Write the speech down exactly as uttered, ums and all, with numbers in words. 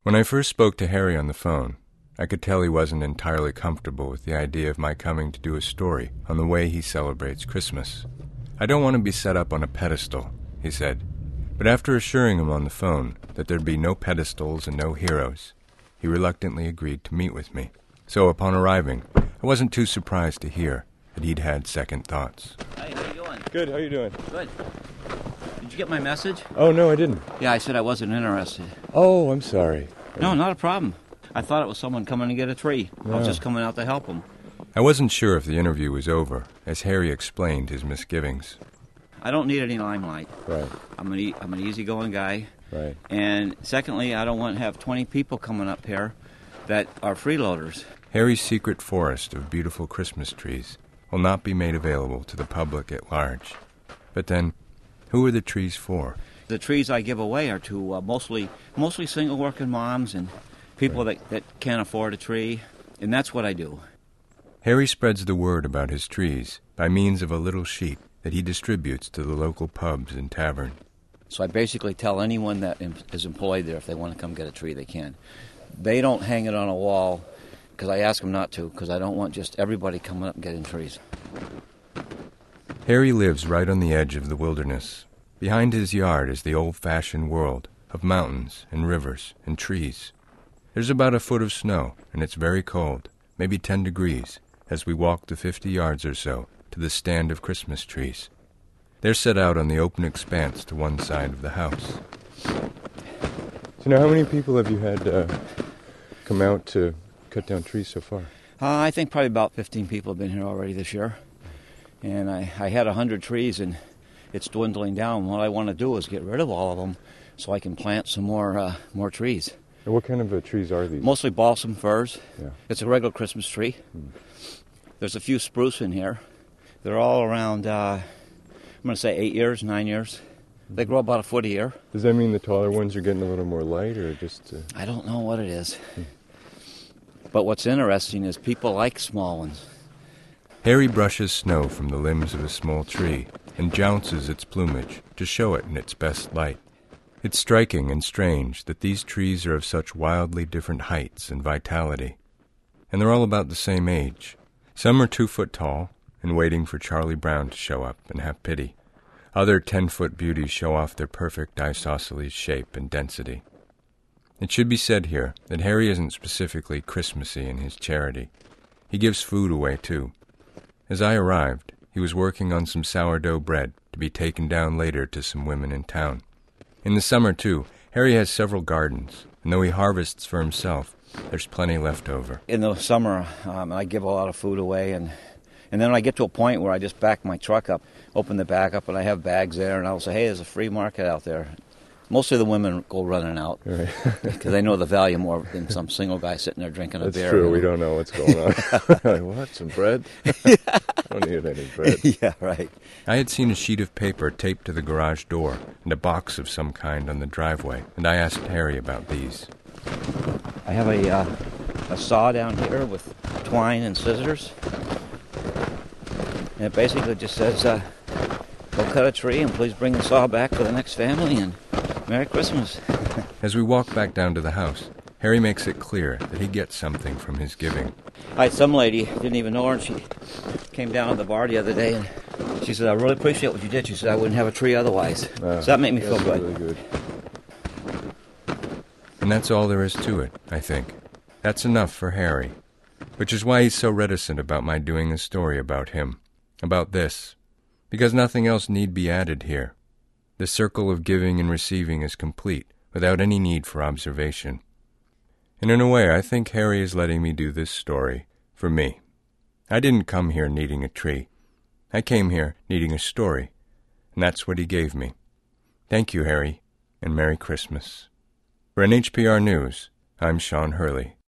When I first spoke to Harry on the phone, I could tell he wasn't entirely comfortable with the idea of my coming to do a story on the way he celebrates Christmas. "I don't want to be set up on a pedestal," he said, but after assuring him on the phone that there'd be no pedestals and no heroes, he reluctantly agreed to meet with me. So upon arriving, I wasn't too surprised to hear that he'd had second thoughts. Hey, how you doing? Good, how you doing? Good. Did you get my message? Oh, no, I didn't. Yeah, I said I wasn't interested. Oh, I'm sorry. No, not a problem. I thought it was someone coming to get a tree. No. I was just coming out to help them. I wasn't sure if the interview was over, as Harry explained his misgivings. I don't need any limelight. Right, I'm an, e- I'm an easygoing guy. right. And secondly, I don't want to have twenty people coming up here that are freeloaders. Harry's secret forest of beautiful Christmas trees will not be made available to the public at large. But then, who are the trees for? The trees I give away are to uh, mostly mostly single working moms and people Right. that, that can't afford a tree. And that's what I do. Harry spreads the word about his trees by means of a little sheet that he distributes to the local pubs and taverns. So I basically tell anyone that em- is employed there if they want to come get a tree, they can. They don't hang it on a wall because I ask them not to, because I don't want just everybody coming up and getting trees. Harry lives right on the edge of the wilderness. Behind his yard is the old-fashioned world of mountains and rivers and trees. There's about a foot of snow, and it's very cold, maybe ten degrees, as we walk the fifty yards or so to the stand of Christmas trees. They're set out on the open expanse to one side of the house. So now how many people have you had uh, come out to cut down trees so far? Uh, I think probably about fifteen people have been here already this year. And I, I had one hundred trees, and it's dwindling down. What I want to do is get rid of all of them so I can plant some more uh, more trees. And what kind of uh, trees are these? Mostly balsam firs. Yeah. It's a regular Christmas tree. Hmm. There's a few spruce in here. They're all around, uh, I'm going to say eight years, nine years. They grow about a foot a year. Does that mean the taller ones are getting a little more light, or just... Uh... I don't know what it is. But what's interesting is people like small ones. Harry brushes snow from the limbs of a small tree and jounces its plumage to show it in its best light. It's striking and strange that these trees are of such wildly different heights and vitality. And they're all about the same age. Some are two foot tall and waiting for Charlie Brown to show up and have pity. Other ten-foot beauties show off their perfect isosceles shape and density. It should be said here that Harry isn't specifically Christmassy in his charity. He gives food away, too. As I arrived, he was working on some sourdough bread to be taken down later to some women in town. In the summer, too, Harry has several gardens, and though he harvests for himself, there's plenty left over. In the summer, um, I give a lot of food away, and, and then I get to a point where I just back my truck up, open the back up, and I have bags there, and I'll say, hey, there's a free market out there. Most of the women go running out Right. because they know the value more than some single guy sitting there drinking a That's beer. That's true. You know? We don't know what's going on. Like, what? Some bread? I don't need any bread. Yeah, right. I had seen a sheet of paper taped to the garage door and a box of some kind on the driveway, and I asked Harry about these. I have a, uh, a saw down here with twine and scissors. And it basically just says, uh, go cut a tree and please bring the saw back for the next family and Merry Christmas. As we walk back down to the house, Harry makes it clear that he gets something from his giving. I had some lady, didn't even know her, and she came down to the bar the other day, and she said, I really appreciate what you did. She said, I wouldn't have a tree otherwise. Uh, so that made me feel good. Really good. And that's all there is to it, I think. That's enough for Harry, which is why he's so reticent about my doing a story about him, about this, because nothing else need be added here. The circle of giving and receiving is complete, without any need for observation. And in a way, I think Harry is letting me do this story for me. I didn't come here needing a tree. I came here needing a story, and that's what he gave me. Thank you, Harry, and Merry Christmas. For N H P R News, I'm Sean Hurley.